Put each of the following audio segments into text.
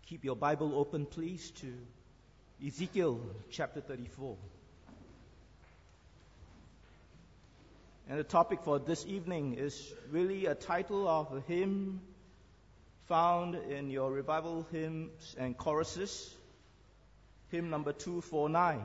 Keep your Bible open, please, to Ezekiel chapter 34. And the topic for this evening is really a title of a hymn found in your revival hymns and choruses, hymn number 249.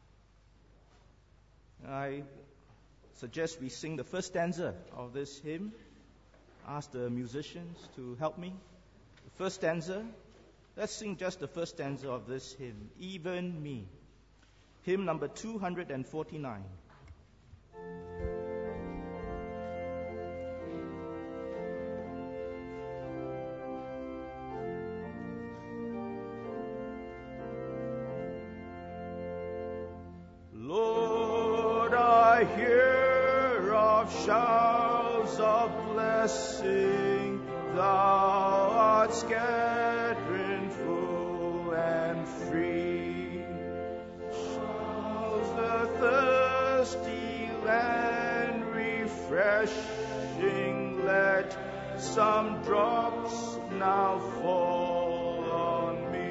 I suggest we sing the first stanza of this hymn. Ask the musicians to help me. The first stanza. Let's sing just the first stanza of this hymn, Even Me. Hymn number 249. Lord, I hear of showers of blessing, thou art scattering full and free. Showers the thirsty land refreshing, let some drops now fall on me.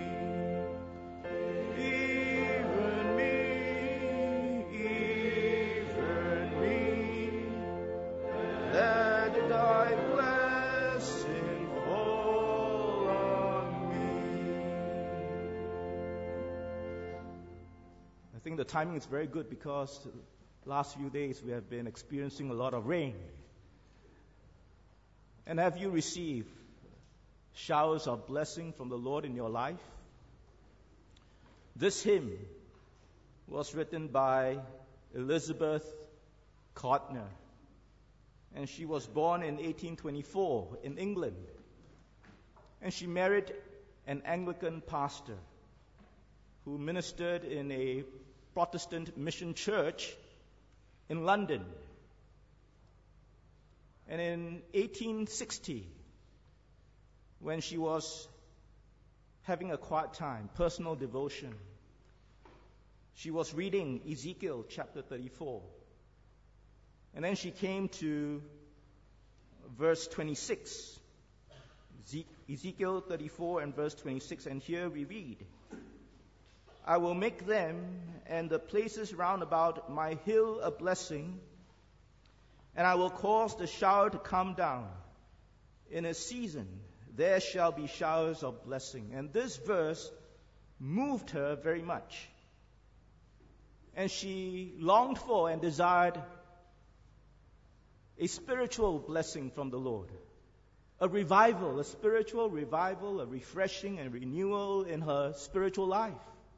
Even me, let thy blessing fall on me. I think the timing is very good because the last few days we have been experiencing a lot of rain. And have you received showers of blessing from the Lord in your life? This hymn was written by Elizabeth Codner, and she was born in 1824 in England, and she married an Anglican pastor who ministered in a Protestant mission church in London. And in 1860, when she was having a quiet time, personal devotion, she was reading Ezekiel chapter 34. And then she came to verse 26. Ezekiel 34 and verse 26. And here we read, I will make them and the places round about my hill a blessing, and I will cause the shower to come down. In a season there shall be showers of blessing. And this verse moved her very much. And she longed for and desired a spiritual blessing from the Lord. A revival, a spiritual revival, a refreshing and renewal in her spiritual life.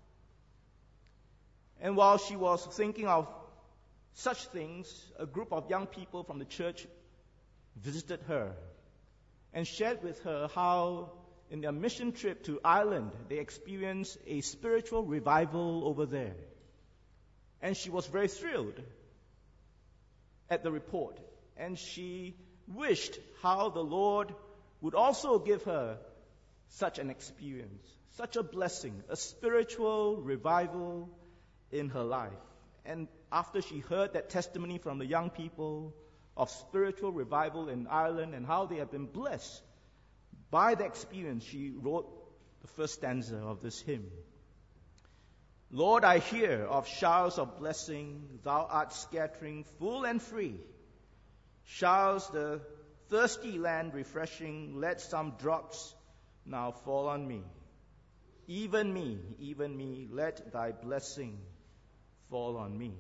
And while she was thinking of such things, a group of young people from the church visited her and shared with her how in their mission trip to Ireland they experienced a spiritual revival over there. And she was very thrilled at the report. And she wished how the Lord would also give her such an experience, such a blessing, a spiritual revival in her life. And after she heard that testimony from the young people of spiritual revival in Ireland and how they have been blessed by the experience, she wrote the first stanza of this hymn. Lord, I hear of showers of blessing, thou art scattering full and free. Showers the thirsty land refreshing, let some drops now fall on me. Even me, let thy blessing fall on me.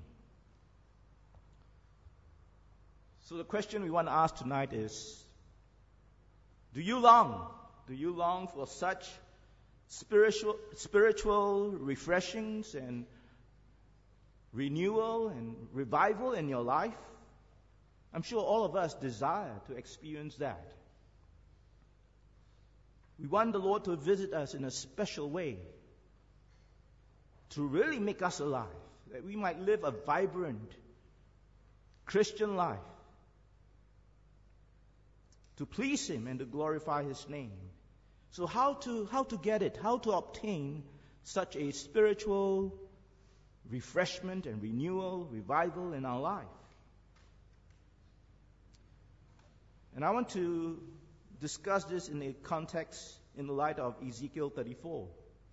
So the question we want to ask tonight is, do you long for such spiritual refreshings and renewal and revival in your life? I'm sure all of us desire to experience that. We want the Lord to visit us in a special way, to really make us alive, that we might live a vibrant Christian life, to please Him and to glorify His name. So how to get it? How to obtain such a spiritual refreshment and renewal, revival in our life? And I want to discuss this in a context in the light of Ezekiel 34.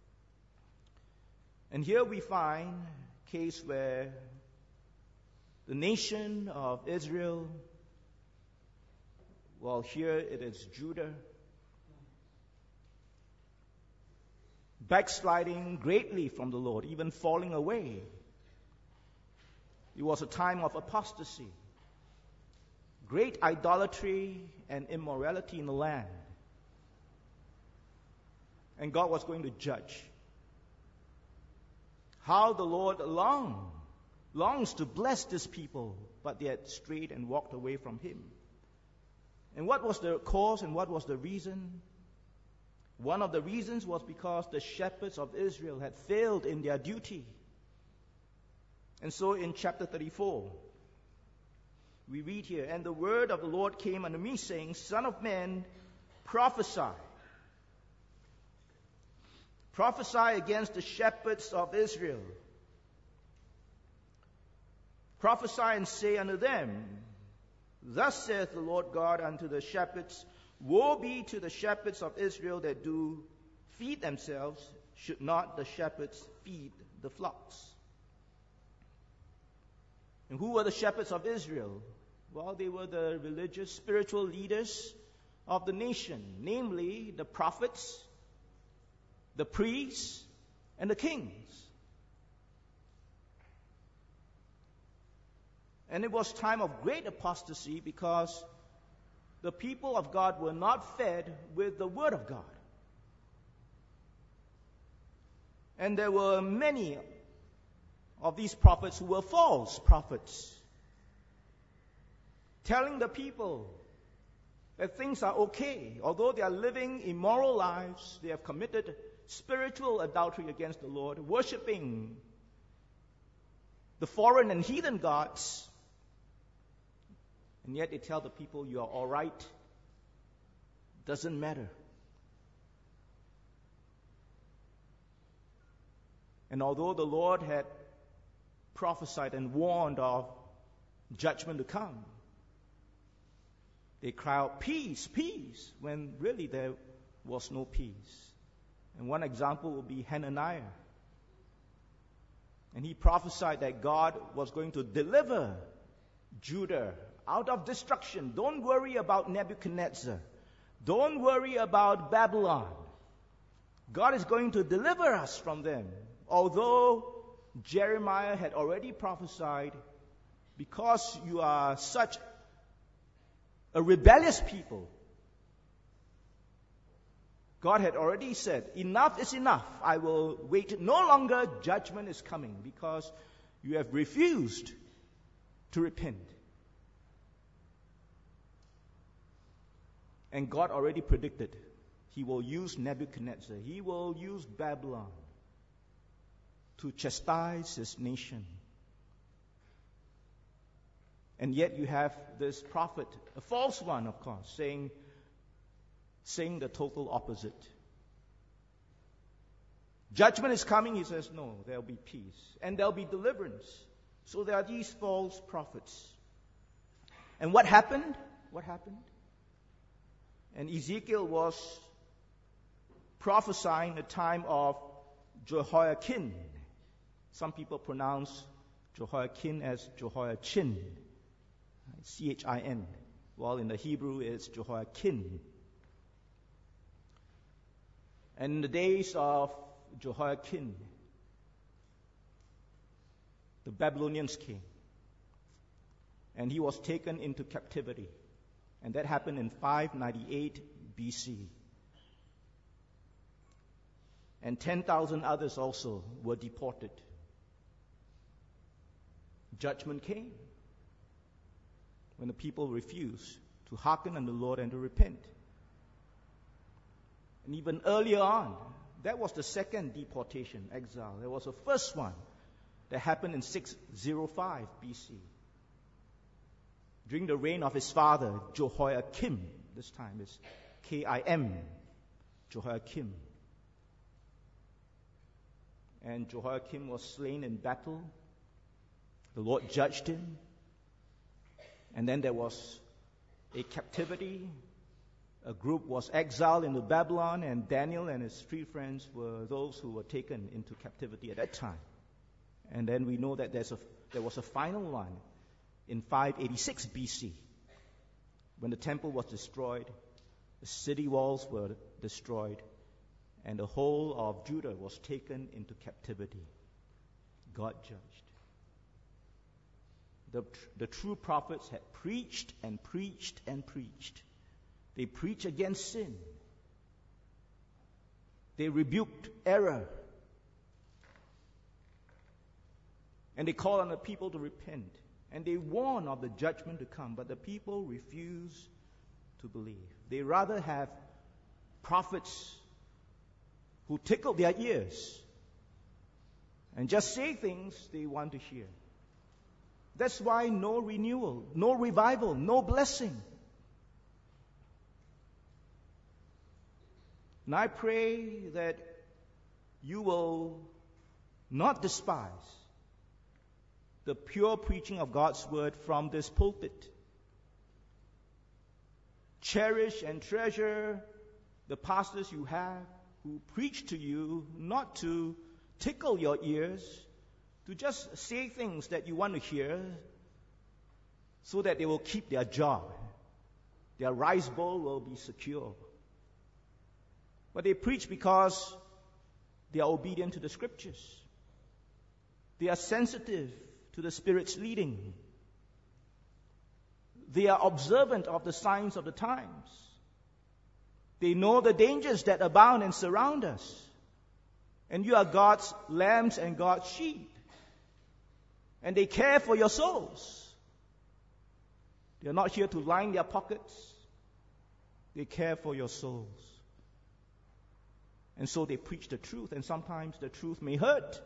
And here we find a case where the nation of Israel, well, here it is Judah, backsliding greatly from the Lord, even falling away. It was a time of apostasy, great idolatry and immorality in the land. And God was going to judge. How the Lord longs to bless this people, but they had strayed and walked away from Him. And what was the cause and what was the reason? One of the reasons was because the shepherds of Israel had failed in their duty. And so in chapter 34, we read here, "And the word of the Lord came unto me, saying, Son of man, prophesy. Prophesy against the shepherds of Israel. Prophesy and say unto them, Thus saith the Lord God unto the shepherds, Woe be to the shepherds of Israel that do feed themselves, should not the shepherds feed the flocks?" And who were the shepherds of Israel? Well, they were the religious, spiritual leaders of the nation, namely the prophets, the priests, and the kings. And it was time of great apostasy because the people of God were not fed with the Word of God. And there were many of these prophets who were false prophets, telling the people that things are okay. Although they are living immoral lives, they have committed spiritual adultery against the Lord, worshipping the foreign and heathen gods. And yet they tell the people, you are all right. Doesn't matter. And although the Lord had prophesied and warned of judgment to come, they cry out, peace, peace, when really there was no peace. And one example would be Hananiah. And he prophesied that God was going to deliver Judah out of destruction. Don't worry about Nebuchadnezzar. Don't worry about Babylon. God is going to deliver us from them. Although Jeremiah had already prophesied, because you are such a rebellious people, God had already said, enough is enough. I will wait no longer. Judgment is coming because you have refused to repent. And God already predicted He will use Nebuchadnezzar. He will use Babylon to chastise His nation. And yet you have this prophet, a false one, of course, saying the total opposite. Judgment is coming, he says, no, there'll be peace. And there'll be deliverance. So there are these false prophets. And what happened? What happened? And Ezekiel was prophesying the time of Jehoiakim. Some people pronounce Jehoiakim as Jehoiachin, C-H-I-N, while in the Hebrew it's Jehoiakim. And in the days of Jehoiakim, the Babylonians came, and he was taken into captivity. And that happened in 598 BC. And 10,000 others also were deported. Judgment came when the people refused to hearken unto the Lord and to repent. And even earlier on, that was the second deportation, exile. There was a first one that happened in 605 BC. During the reign of his father, Jehoiakim. This time it's K-I-M, Jehoiakim. And Jehoiakim was slain in battle. The Lord judged him. And then there was a captivity A group was exiled into Babylon, and Daniel and his 3 friends were those who were taken into captivity at that time. And then we know that there was a final one in 586 BC, when the temple was destroyed, the city walls were destroyed, and the whole of Judah was taken into captivity. God judged. The true prophets had preached and preached and preached. They preached against sin. They rebuked error. And they called on the people to repent. And they warned of the judgment to come. But the people refused to believe. They rather have prophets who tickle their ears and just say things they want to hear. That's why no renewal, no revival, no blessing. And I pray that you will not despise the pure preaching of God's word from this pulpit. Cherish and treasure the pastors you have who preach to you, not to tickle your ears, to just say things that you want to hear so that they will keep their job. Their rice bowl will be secure. But they preach because they are obedient to the Scriptures. They are sensitive to the Spirit's leading. They are observant of the signs of the times. They know the dangers that abound and surround us. And you are God's lambs and God's sheep. And they care for your souls. They are not here to line their pockets. They care for your souls. And so they preach the truth, and sometimes the truth may hurt.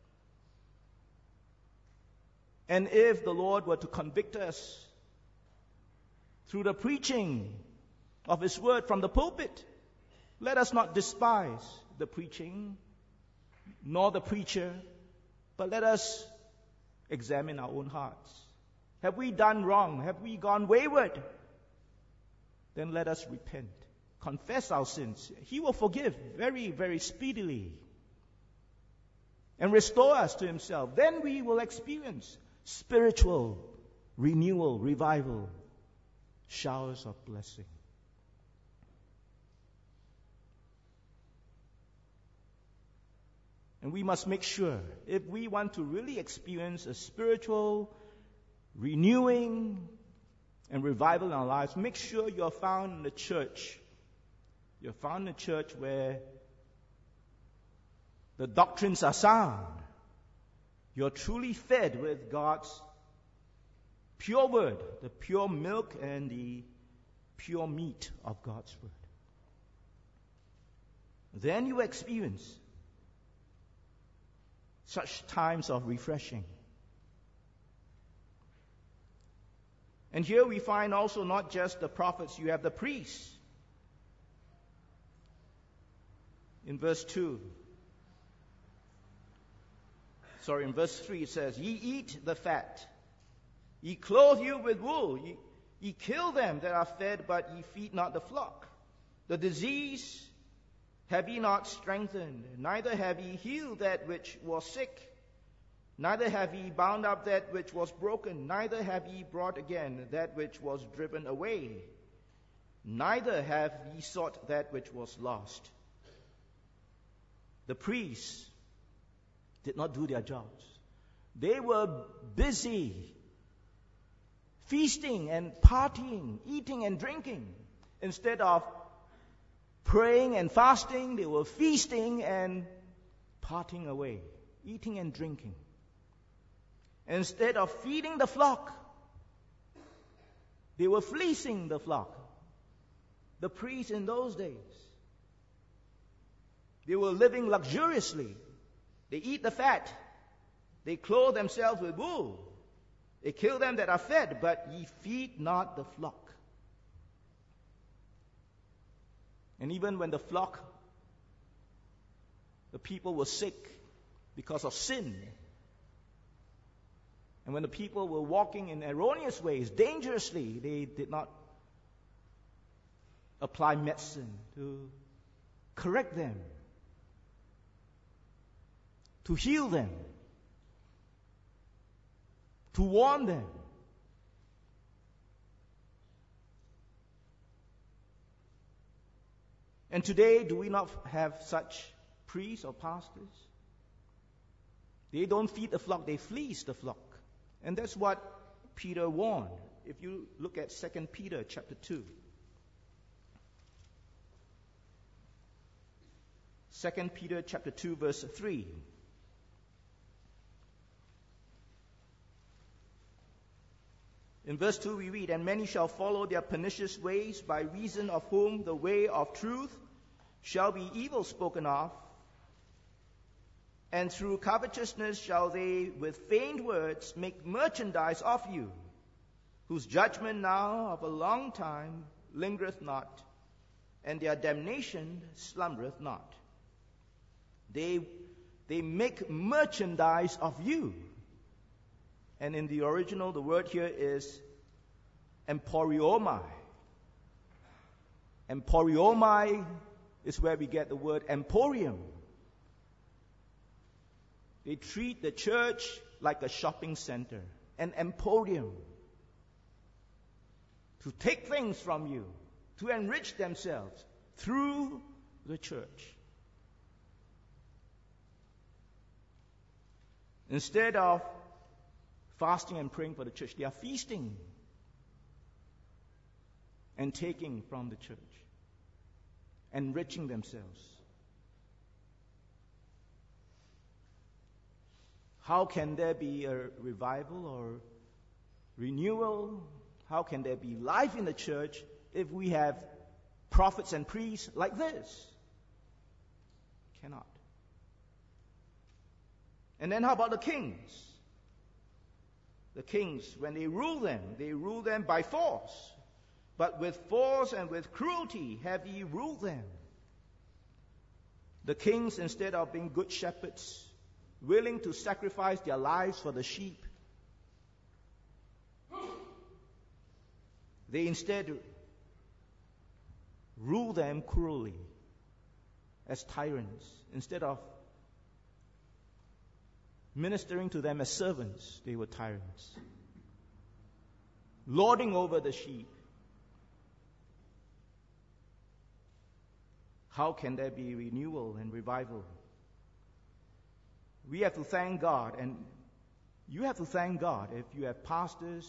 And if the Lord were to convict us through the preaching of His word from the pulpit, let us not despise the preaching, nor the preacher, but let us examine our own hearts. Have we done wrong? Have we gone wayward? Then let us repent. Confess our sins. He will forgive very, very speedily and restore us to Himself. Then we will experience spiritual renewal, revival, showers of blessing. And we must make sure, if we want to really experience a spiritual renewing and revival in our lives, make sure you're found in the church. You're found in a church where the doctrines are sound. You're truly fed with God's pure word, the pure milk and the pure meat of God's word. Then you experience such times of refreshing. And here we find also not just the prophets, you have the priests. In verse 3 it says, Ye eat the fat, ye clothe you with wool, ye kill them that are fed, but ye feed not the flock. The disease have ye not strengthened, neither have ye healed that which was sick, neither have ye bound up that which was broken, neither have ye brought again that which was driven away, neither have ye sought that which was lost. The priests did not do their jobs. They were busy feasting and partying, eating and drinking. Instead of praying and fasting, they were feasting and partying away, eating and drinking. Instead of feeding the flock, they were fleecing the flock. The priests in those days, they were living luxuriously. They eat the fat. They clothe themselves with wool. They kill them that are fed, but ye feed not the flock. And even when the flock, the people were sick because of sin, and when the people were walking in erroneous ways, dangerously, they did not apply medicine, to correct them, to heal them, to warn them. And today, do we not have such priests or pastors? They don't feed the flock, they fleece the flock. And that's what Peter warned. If you look at 2 Peter chapter 2. 2 Peter chapter 2 verse 3. In verse 2 we read, "And many shall follow their pernicious ways, by reason of whom the way of truth shall be evil spoken of. And through covetousness shall they with feigned words make merchandise of you, whose judgment now of a long time lingereth not, and their damnation slumbereth not." They make merchandise of you. And in the original, the word here is emporiomai. Emporiomai is where we get the word emporium. They treat the church like a shopping center, an emporium, to take things from you, to enrich themselves through the church. Instead of fasting and praying for the church, they are feasting and taking from the church, enriching themselves. How can there be a revival or renewal? How can there be life in the church if we have prophets and priests like this? Cannot. And then how about the kings? The kings, when they rule them by force. But with force and with cruelty have ye ruled them. The kings, instead of being good shepherds, willing to sacrifice their lives for the sheep, they instead rule them cruelly as tyrants. Instead of ministering to them as servants, they were tyrants, lording over the sheep. How can there be renewal and revival? We have to thank God, and you have to thank God if you have pastors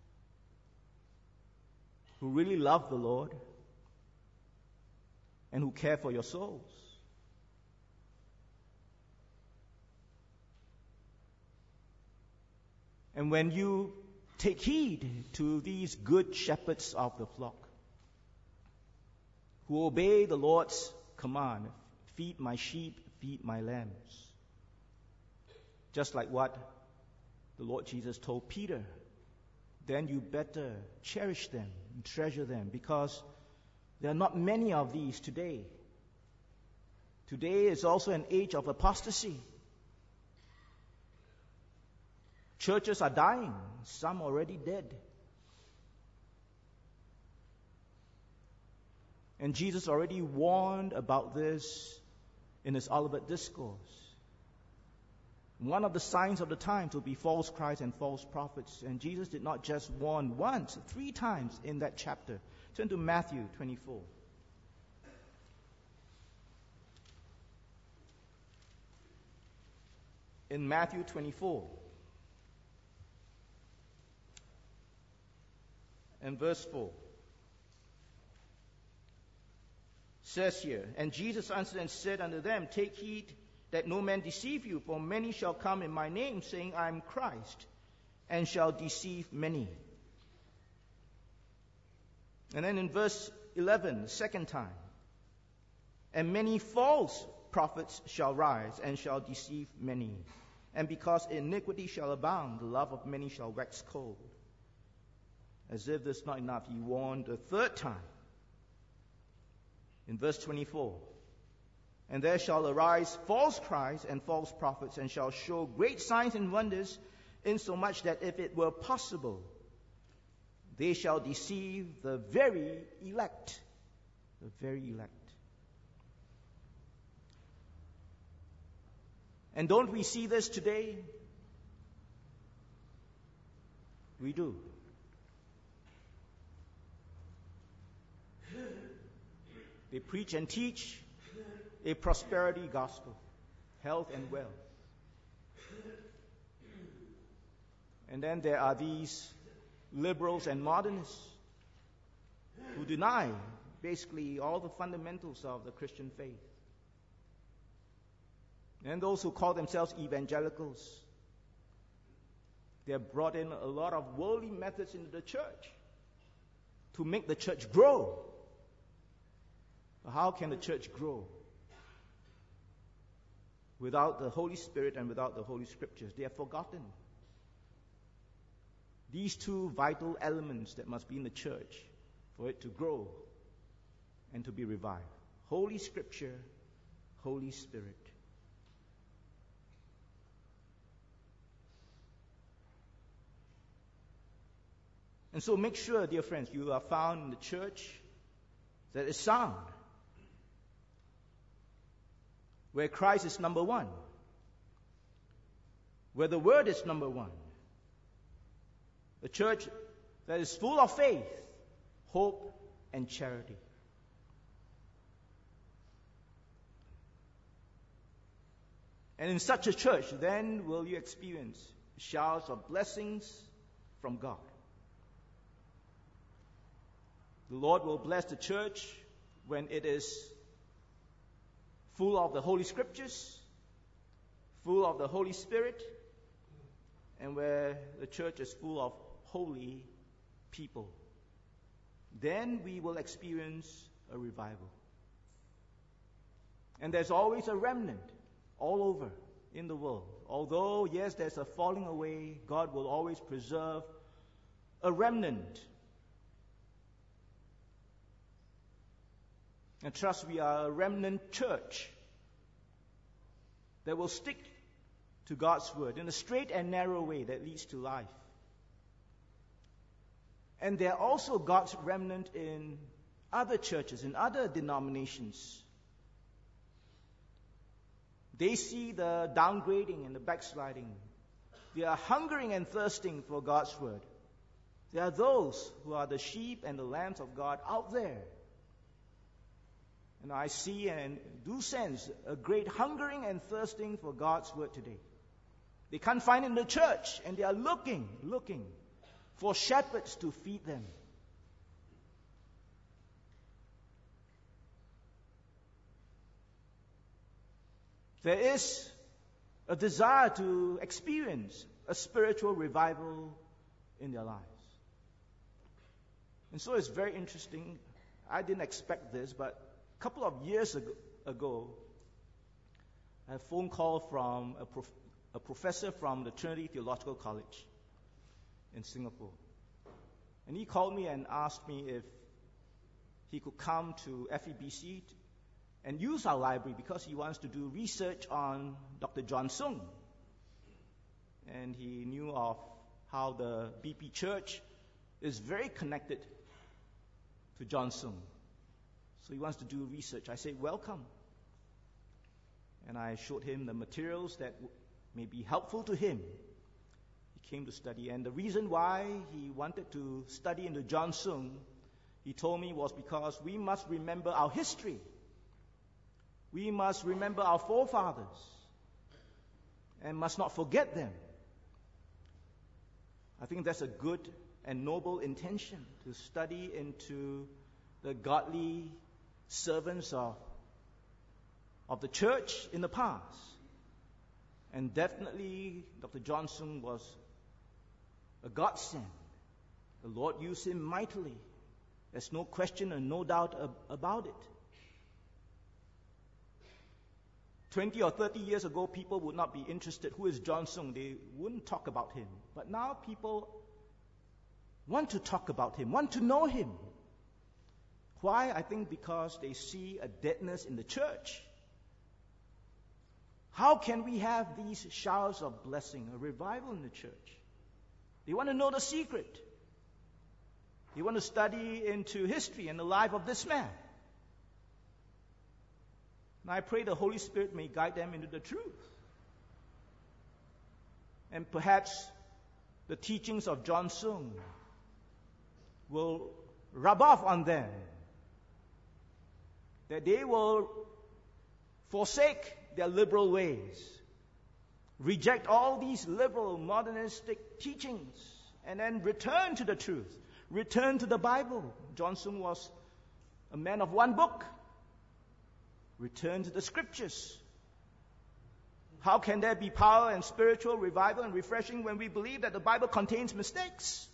who really love the Lord and who care for your souls. And when you take heed to these good shepherds of the flock, who obey the Lord's command, feed my sheep, feed my lambs, just like what the Lord Jesus told Peter, then you better cherish them and treasure them, because there are not many of these today. Today is also an age of apostasy. Churches are dying, some already dead. And Jesus already warned about this in his Olivet Discourse. One of the signs of the times will be false Christs and false prophets. And Jesus did not just warn once, 3 times in that chapter. Turn to Matthew 24. In Matthew 24, and verse 4, says here, "And Jesus answered and said unto them, Take heed that no man deceive you, for many shall come in my name, saying, I am Christ, and shall deceive many." And then in verse 11, the second time, "And many false prophets shall rise, and shall deceive many. And because iniquity shall abound, the love of many shall wax cold." As if this is not enough, he warned a third time. In verse 24, "And there shall arise false Christs and false prophets, and shall show great signs and wonders, insomuch that if it were possible, they shall deceive the very elect." The very elect. And don't we see this today? We do. They preach and teach a prosperity gospel, health and wealth. And then there are these liberals and modernists who deny basically all the fundamentals of the Christian faith. And those who call themselves evangelicals, they have brought in a lot of worldly methods into the church to make the church grow. But how can the church grow without the Holy Spirit and without the Holy Scriptures? They have forgotten these two vital elements that must be in the church for it to grow and to be revived. Holy Scripture, Holy Spirit. And so make sure, dear friends, you are found in the church that is sound, where Christ is number one, where the Word is number one. A church that is full of faith, hope, and charity. And in such a church, then will you experience showers of blessings from God. The Lord will bless the church when it is full of the Holy Scriptures, full of the Holy Spirit, and where the church is full of holy people. Then we will experience a revival. And there's always a remnant all over in the world. Although, yes, there's a falling away, God will always preserve a remnant. And trust we are a remnant church that will stick to God's word in a straight and narrow way that leads to life. And there are also God's remnant in other churches, in other denominations. They see the downgrading and the backsliding. They are hungering and thirsting for God's word. There are those who are the sheep and the lambs of God out there. And I see and do sense a great hungering and thirsting for God's word today. They can't find it in the church, and they are looking for shepherds to feed them. There is a desire to experience a spiritual revival in their lives. And so it's very interesting. I didn't expect this, but a couple of years ago, I had a phone call from a professor from the Trinity Theological College in Singapore. And he called me and asked me if he could come to FEBC and use our library because he wants to do research on Dr. John Sung. And he knew of how the BP Church is very connected to John Sung. So he wants to do research. I said, welcome. And I showed him the materials that may be helpful to him. He came to study. And the reason why he wanted to study into John Sung, he told me, was because we must remember our history. We must remember our forefathers and must not forget them. I think that's a good and noble intention, to study into the godly servants of the church in the past. And definitely Dr. John Sung was a godsend. The Lord used him mightily. There's no question and no doubt about it. 20 or 30 years ago, people would not be interested. Who is John Sung? They wouldn't talk about him. But now people want to talk about him, want to know him. Why? I think because they see a deadness in the church. How can we have these showers of blessing, a revival in the church? They want to know the secret. They want to study into history and the life of this man. And I pray the Holy Spirit may guide them into the truth. And perhaps the teachings of John Sung will rub off on them, that they will forsake their liberal ways, reject all these liberal modernistic teachings, and then return to the truth, return to the Bible. John Sung was a man of one book. Return to the Scriptures. How can there be power and spiritual revival and refreshing when we believe that the Bible contains mistakes?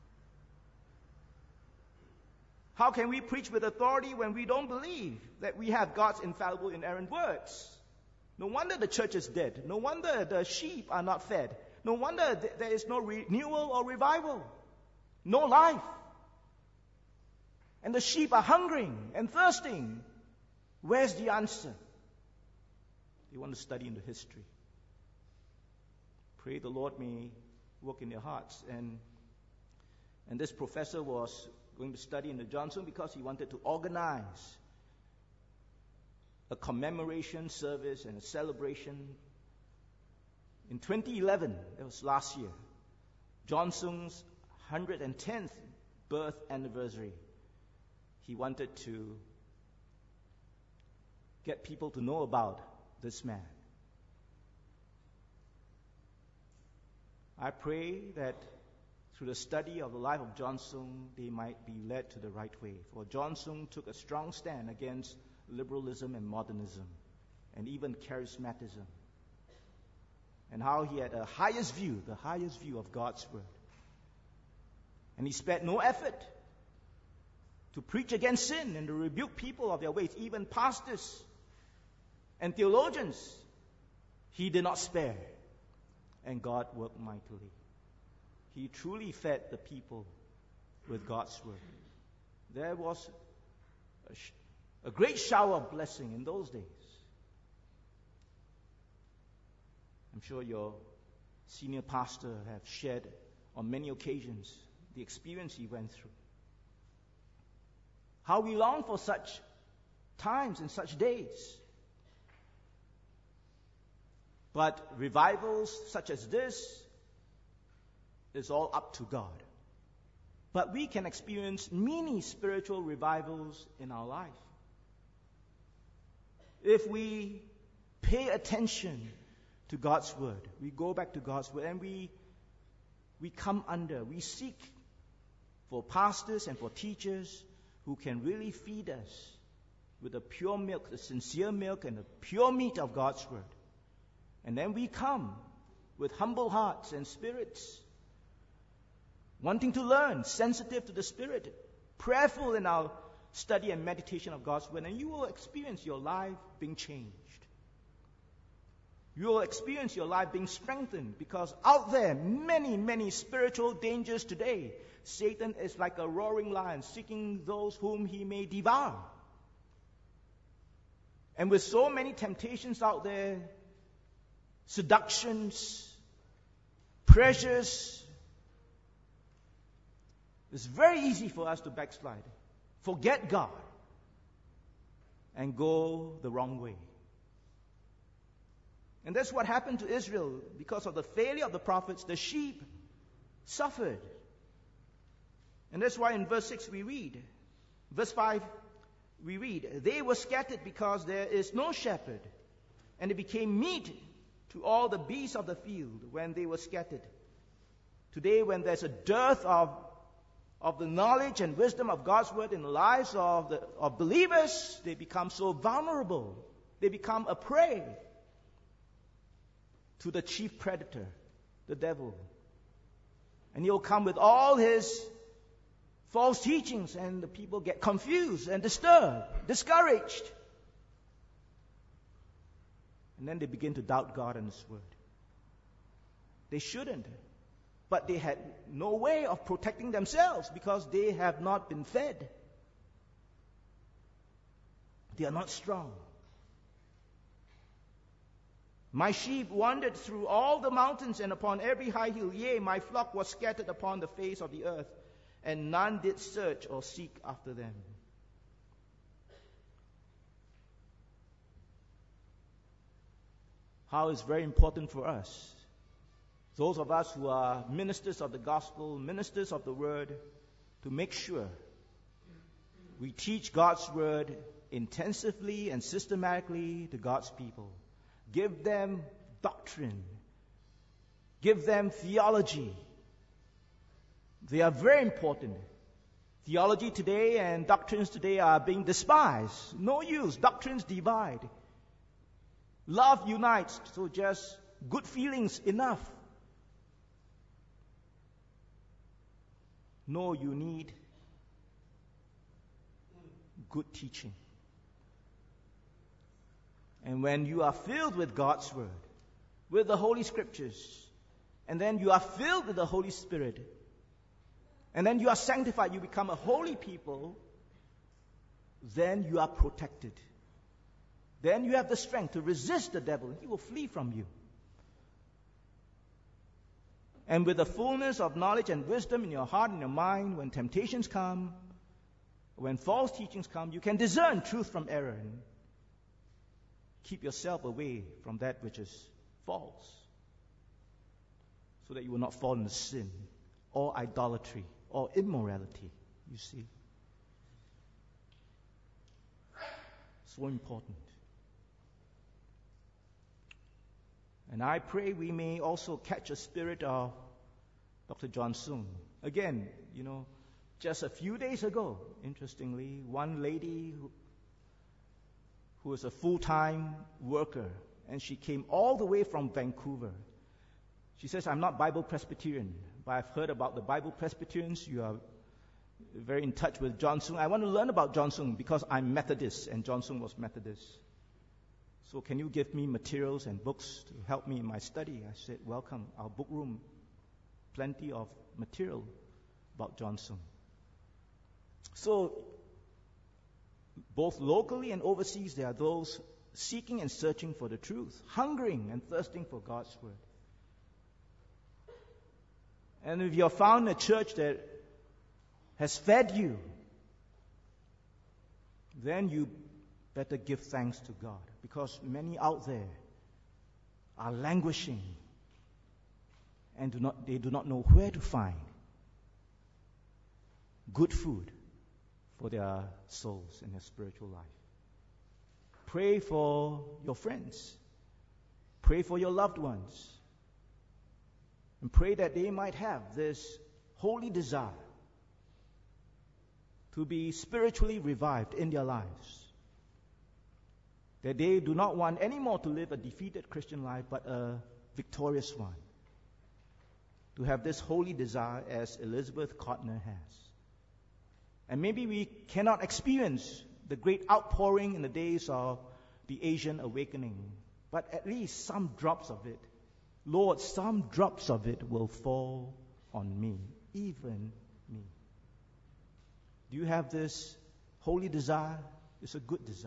How can we preach with authority when we don't believe that we have God's infallible, inerrant words? No wonder the church is dead. No wonder the sheep are not fed. No wonder there is no renewal or revival. No life. And the sheep are hungering and thirsting. Where's the answer? They want to study into history. Pray the Lord may work in their hearts. And this professor was going to study in the John Sung because he wanted to organize a commemoration service and a celebration. In 2011, that was last year, John Sung's 110th birth anniversary. He wanted to get people to know about this man. I pray that through the study of the life of John Sung, they might be led to the right way. For John Sung took a strong stand against liberalism and modernism, and even charismatism, and how he had the highest view of God's Word. And he spared no effort to preach against sin and to rebuke people of their ways, even pastors and theologians. He did not spare, and God worked mightily. He truly fed the people with God's Word. There was a great shower of blessing in those days. I'm sure your senior pastor have shared on many occasions the experience he went through. How we long for such times and such days. But revivals such as this is all up to God. But we can experience many spiritual revivals in our life. If we pay attention to God's Word, we go back to God's Word, and we seek for pastors and for teachers who can really feed us with the pure milk, the sincere milk and the pure meat of God's Word. And then we come with humble hearts and spirits, wanting to learn, sensitive to the Spirit, prayerful in our study and meditation of God's Word, and you will experience your life being changed. You will experience your life being strengthened, because out there, many, many spiritual dangers today. Satan is like a roaring lion seeking those whom he may devour. And with so many temptations out there, seductions, pressures, it's very easy for us to backslide, forget God, and go the wrong way. And that's what happened to Israel. Because of the failure of the prophets, the sheep suffered. And that's why in verse 6 we read, verse 5 we read, they were scattered because there is no shepherd, and it became meat to all the beasts of the field when they were scattered. Today, when there's a dearth of the knowledge and wisdom of God's Word in the lives of believers, they become so vulnerable. They become a prey to the chief predator, the devil. And he'll come with all his false teachings, and the people get confused and disturbed, discouraged. And then they begin to doubt God and His Word. They shouldn't. But they had no way of protecting themselves because they have not been fed. They are not strong. My sheep wandered through all the mountains and upon every high hill. Yea, my flock was scattered upon the face of the earth, and none did search or seek after them. how it's very important for us, those of us who are ministers of the gospel, ministers of the word, to make sure we teach God's word intensively and systematically to God's people. Give them doctrine. Give them theology. They are very important. Theology today and doctrines today are being despised. No use. Doctrines divide. Love unites. So just good feelings enough. No, you need good teaching. And when you are filled with God's word, with the Holy Scriptures, and then you are filled with the Holy Spirit, and then you are sanctified, you become a holy people, then you are protected. Then you have the strength to resist the devil, and he will flee from you. And with the fullness of knowledge and wisdom in your heart and your mind, when temptations come, when false teachings come, you can discern truth from error and keep yourself away from that which is false, so that you will not fall into sin or idolatry or immorality, you see. So important. And I pray we may also catch a spirit of Dr. John Soong. Again, just a few days ago, interestingly, one lady who was a full-time worker, and she came all the way from Vancouver. She says, I'm not Bible Presbyterian, but I've heard about the Bible Presbyterians. You are very in touch with John Soong. I want to learn about John Soong because I'm Methodist, and John Soong was Methodist. So can you give me materials and books to help me in my study? I said, welcome. Our book room, plenty of material about John Soong. So, both locally and overseas, there are those seeking and searching for the truth, hungering and thirsting for God's word. And if you have found a church that has fed you, then you better give thanks to God, because many out there are languishing and they do not know where to find good food for their souls and their spiritual life. Pray for your friends. Pray for your loved ones. And pray that they might have this holy desire to be spiritually revived in their lives. That they do not want anymore to live a defeated Christian life, but a victorious one. To have this holy desire as Elizabeth Cotner has. And maybe we cannot experience the great outpouring in the days of the Asian awakening, but at least some drops of it. Lord, some drops of it will fall on me, even me. Do you have this holy desire? It's a good desire.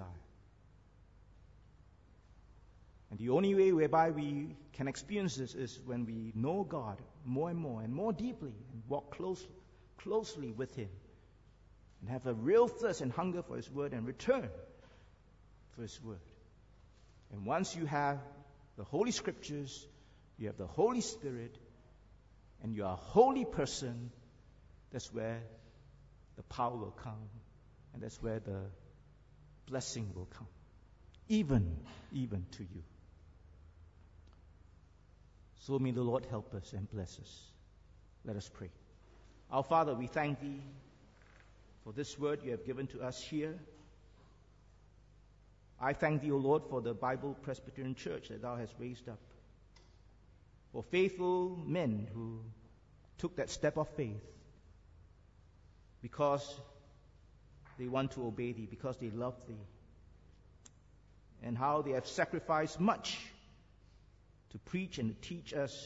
And the only way whereby we can experience this is when we know God more and more deeply, and walk closely with Him, and have a real thirst and hunger for His word, and return for His word. And once you have the Holy Scriptures, you have the Holy Spirit, and you are a holy person, that's where the power will come, and that's where the blessing will come, even to you. So may the Lord help us and bless us. Let us pray. Our Father, we thank Thee for this word You have given to us here. I thank Thee, O Lord, for the Bible Presbyterian Church that Thou hast raised up, for faithful men who took that step of faith because they want to obey Thee, because they love Thee, and how they have sacrificed much to preach and to teach us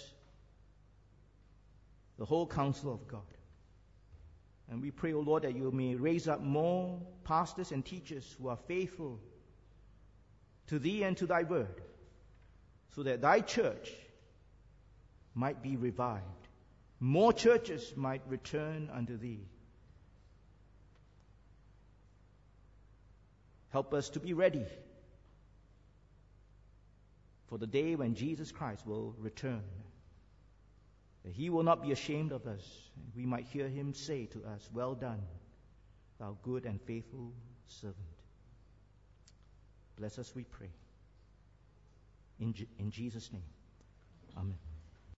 the whole counsel of God. And we pray, O Lord, that You may raise up more pastors and teachers who are faithful to Thee and to Thy word, so that Thy church might be revived. More churches might return unto Thee. Help us to be ready for the day when Jesus Christ will return, that he will not be ashamed of us, and we might hear him say to us, "Well done, thou good and faithful servant." Bless us, we pray. In Jesus' name, amen.